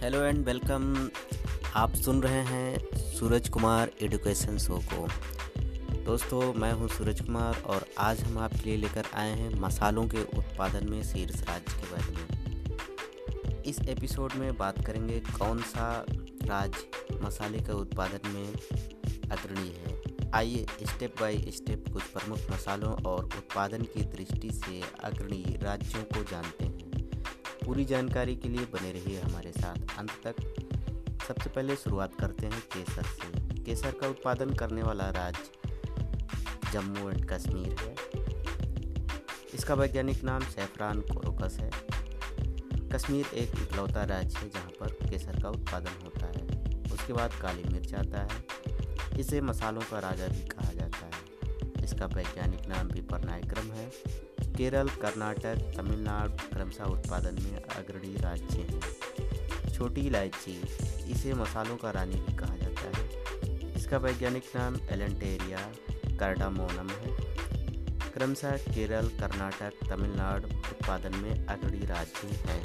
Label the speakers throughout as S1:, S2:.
S1: Hello and welcome. आप सुन रहे हैं सूरज कुमार एजुकेशन शो को। दोस्तों, मैं हूं सूरज कुमार और आज हम आपके लिए लेकर आए हैं मसालों के उत्पादन में शीर्ष राज्य के बारे में। इस एपिसोड में बात करेंगे कौन सा राज्य मसाले के उत्पादन में अग्रणी है। आइए स्टेप बाय स्टेप कुछ प्रमुख मसालों और उत्पादन की दृष्टि से अग्रणी राज्यों को जानते हैं। पूरी जानकारी के लिए बने रहिए हमारे साथ अंत तक। सबसे पहले शुरुआत करते हैं केसर से। केसर का उत्पादन करने वाला राज्य जम्मू एंड कश्मीर है। इसका वैज्ञानिक नाम सैफरान कोरोकस है। कश्मीर एक इकलौता राज्य है जहां पर केसर का उत्पादन होता है। उसके बाद काली मिर्च आता है। इसे मसालों का राजा भी कहा जाता है। इसका वैज्ञानिक नाम विपरनायक्रम है। केरल, कर्नाटक, तमिलनाडु क्रमशः उत्पादन में अग्रणी राज्य हैं। छोटी इलायची, इसे मसालों का रानी भी कहा जाता है। इसका वैज्ञानिक नाम एलेंटेरिया कार्डामोनम है। क्रमशः केरल, कर्नाटक, तमिलनाडु उत्पादन में अग्रणी राज्य हैं।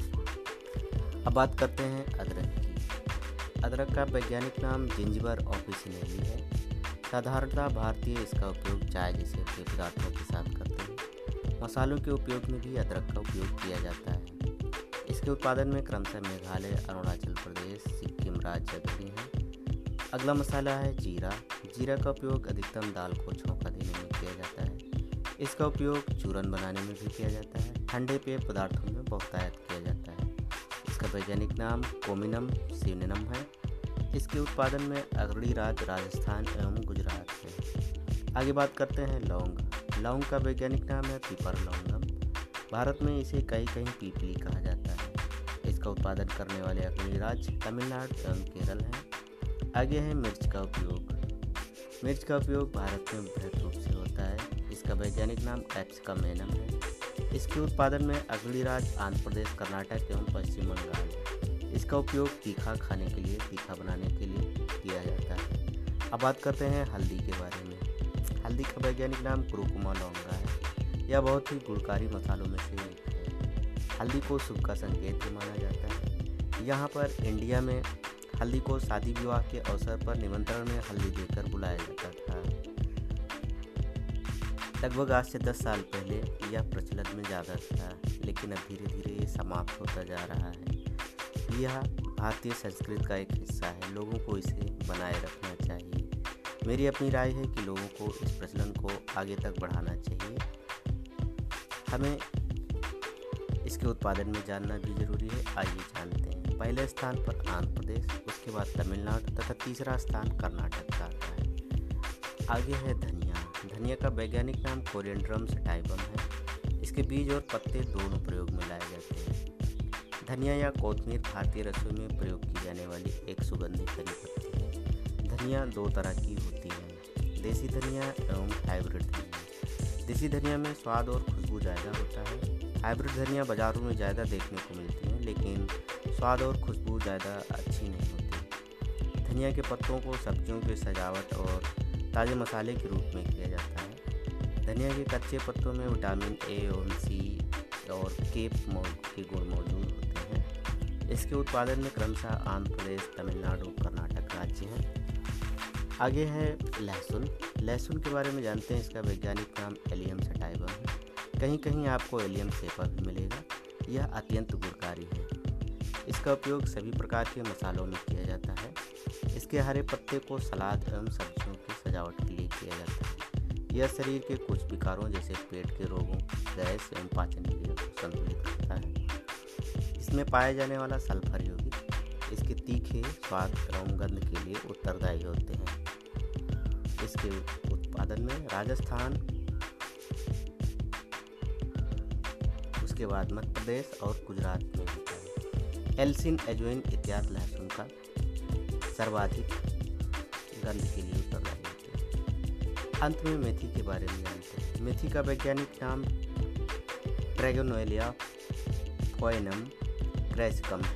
S1: अब बात करते हैं अदरक की। अदरक का वैज्ञानिक नाम जिंजिबर ऑफिसिनेली है। साधारणतः भारतीय इसका उपयोग चाय जैसे पेय पदार्थों के साथ करते हैं। मसालों के उपयोग में भी अदरक का उपयोग किया जाता है। इसके उत्पादन में क्रमशः मेघालय, अरुणाचल प्रदेश, सिक्किम राज्य अग्रणी हैं। अगला मसाला है जीरा। जीरा का उपयोग अधिकतम दाल को छौंका देने में किया जाता है। इसका उपयोग चूरन बनाने में भी किया जाता है। ठंडे पेय पदार्थों में बहुतायत किया जाता है। इसका वैज्ञानिक नाम कोमिनम सिनेनम है। इसके उत्पादन में अग्रणी राज्य राजस्थान एवं गुजरात है। आगे बात करते हैं लौंग। लौंग का वैज्ञानिक नाम है पीपर लौंगम। भारत में इसे कहीं कहीं पीपली कहा जाता है। इसका उत्पादन करने वाले अग्रणी राज्य तमिलनाडु एवं केरल हैं। आगे है मिर्च का उपयोग। मिर्च का उपयोग भारत में बृहद रूप से होता है। इसका वैज्ञानिक नाम कैप्सिकमेनम है। इसके उत्पादन में अग्रणी राज्य आंध्र प्रदेश, कर्नाटक एवं पश्चिम बंगाल है। इसका उपयोग तीखा खाने के लिए, तीखा बनाने के लिए किया जाता है। अब बात करते हैं हल्दी के बारे में। हल्दी का वैज्ञानिक नाम कुरुकुमा लौंगा है। यह बहुत ही गुणकारी मसालों में से एक है। हल्दी को शुभ का संकेत भी माना जाता है। यहाँ पर इंडिया में हल्दी को शादी विवाह के अवसर पर निमंत्रण में हल्दी देकर बुलाया जाता था। लगभग आज से 10 साल पहले यह प्रचलन में ज़्यादा था, लेकिन अब धीरे धीरे ये समाप्त होता जा रहा है। यह भारतीय संस्कृति का एक हिस्सा है। लोगों को इसे बनाए रखना चाहिए। मेरी अपनी राय है कि लोगों को इस प्रचलन को आगे तक बढ़ाना चाहिए। हमें इसके उत्पादन में जानना भी जरूरी है। आइए जानते हैं। पहले स्थान पर आंध्र प्रदेश, उसके बाद तमिलनाडु तथा तीसरा स्थान कर्नाटक का आता है। आगे है धनिया। धनिया का वैज्ञानिक नाम कोरिएंड्रम सटाइवम है। इसके बीज और पत्ते दोनों प्रयोग में लाए जाते हैं। धनिया या कोतमीर भारतीय रसोई में प्रयोग की जाने वाली एक सुगंधित हरी पत्ती है। धनिया दो तरह की होती है, देसी धनिया एवं हाइब्रिड धनिया। देसी धनिया में स्वाद और खुशबू ज़्यादा होता है। हाइब्रिड धनिया बाज़ारों में ज़्यादा देखने को मिलती है, लेकिन स्वाद और खुशबू ज़्यादा अच्छी नहीं होती। धनिया के पत्तों को सब्जियों की सजावट और ताज़े मसाले के रूप में किया जाता है। धनिया के कच्चे पत्तों में विटामिन ए एवं सी और के गुण मौजूद होते हैं। इसके उत्पादन में क्रमशः आंध्र प्रदेश, तमिलनाडु, कर्नाटक राज्य हैं। आगे है लहसुन। लहसुन के बारे में जानते हैं। इसका वैज्ञानिक नाम एलियम सटाइवम है। कहीं कहीं आपको एलियम सेपा भी मिलेगा। यह अत्यंत गुणकारी है। इसका उपयोग सभी प्रकार के मसालों में किया जाता है। इसके हरे पत्ते को सलाद एवं सब्जियों की सजावट के लिए किया जाता है। यह शरीर के कुछ विकारों जैसे पेट के रोगों, गैस एवं पाचन क्रिया को संतुलित करता है। इसमें पाया जाने वाला सल्फर यौगिक इसके तीखे स्वाद एवं गंध के लिए उत्तरदायी होते हैं। इसके उत्पादन में राजस्थान, उसके बाद मध्य प्रदेश और गुजरात में होता है। एल्सिन, एजोइन इत्यादि लहसुन का सर्वाधिक गंध के लिए उत्तरदायी होते हैं। अंत में मेथी के बारे में जानते हैं। मेथी का वैज्ञानिक नाम ट्रैगोनोएलिया फोएनम क्रैसिकम है।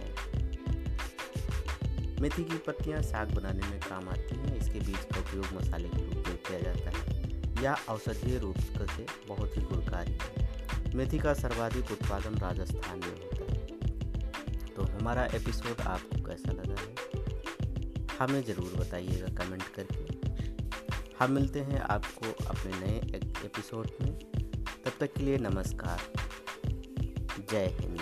S1: मेथी की पत्तियां साग बनाने में काम आती हैं। इसके बीज का उपयोग मसाले के रूप में किया जाता है। यह औषधीय रूप से बहुत ही गुणकारी है। मेथी का सर्वाधिक उत्पादन राजस्थान में होता है। तो हमारा एपिसोड आपको कैसा लगा है हमें ज़रूर बताइएगा कमेंट करके। हम मिलते हैं आपको अपने नए एपिसोड में। तब तक के लिए नमस्कार। जय हिंद।